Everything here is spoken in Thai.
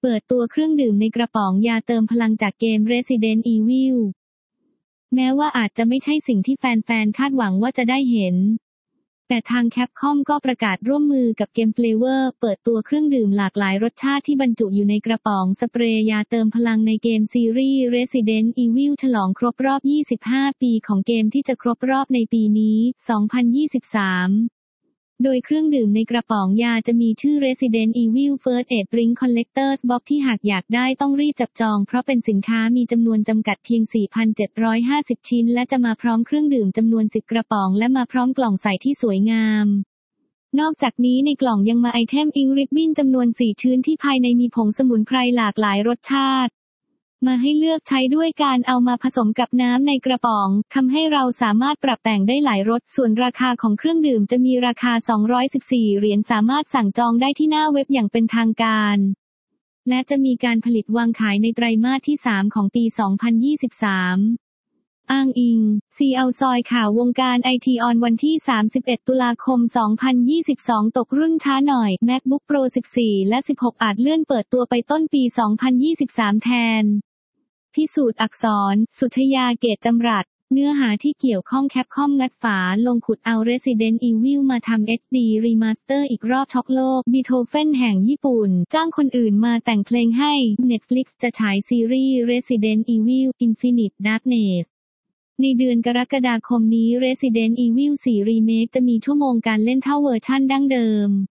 เปิดตัวเครื่องดื่มในกระป๋องยาเติมพลังจากเกม Resident Evil แม้ว่าอาจจะไม่ใช่สิ่งที่แฟนๆคาดหวังว่าจะได้เห็นแต่ทางแคปคอมก็ประกาศร่วมมือกับเกม Flavor เปิดตัวเครื่องดื่มหลากหลายรสชาติที่บรรจุอยู่ในกระป๋องสเปรย์ยาเติมพลังในเกมซีรีส์ Resident Evil ฉลองครบรอบ 25 ปีของเกมที่จะครบรอบในปีนี้ 2023 โดยเครื่องดื่มในกระป๋องยาจะมีชื่อ Resident Evil First Aid Drink Collector's Box ที่หากอยากได้ต้องรีบจับจองเพราะเป็นสินค้ามีจำนวนจำกัดเพียง 4,750 ชิ้นและจะมาพร้อมเครื่องดื่มจำนวน 10 กระป๋องและมาพร้อมกล่องใส่ที่สวยงามนอกจากนี้ในกล่องยังมาไอเทมอิงริบบิ้นจำนวน 4 ชิ้นที่ภายในมีผงสมุนไพรหลากหลายรสชาติมาให้เลือกใช้ด้วยการเอามาผสมกับน้ำในกระป๋องทำให้เราสามารถปรับแต่งได้หลายรสส่วนราคาของเครื่องดื่มจะมีราคา$214สามารถสั่งจองได้ที่หน้าเว็บอย่างเป็นทางการและจะมีการผลิตวางขายในไตรมาสที่ 3 ของปี 2023 อ้างอิง CL ซอยข่าววงการไอทีออนวันที่ 31 ตุลาคม 2022 ตกรุ่นช้าหน่อย MacBook Pro 14 และ 16 อาจเลื่อนเปิดตัวไปต้นปี 2023 แทนพิสูจน์อักษร สุชยาเกตจำรัดเนื้อหาที่เกี่ยวข้องแคปคอมงัดฝาลงขุดเอา Resident Evil มาทำ HD Remaster อีกรอบช็อกโลกบีโธเฟนแห่งญี่ปุ่นจ้างคนอื่นมาแต่งเพลงให้ Netflix จะฉายซีรีส์ Resident Evil Infinite Darkness ในเดือนกรกฎาคมนี้ Resident Evil 4 Remake จะมีชั่วโมงการเล่นเท่าเวอร์ชั่นดั้งเดิม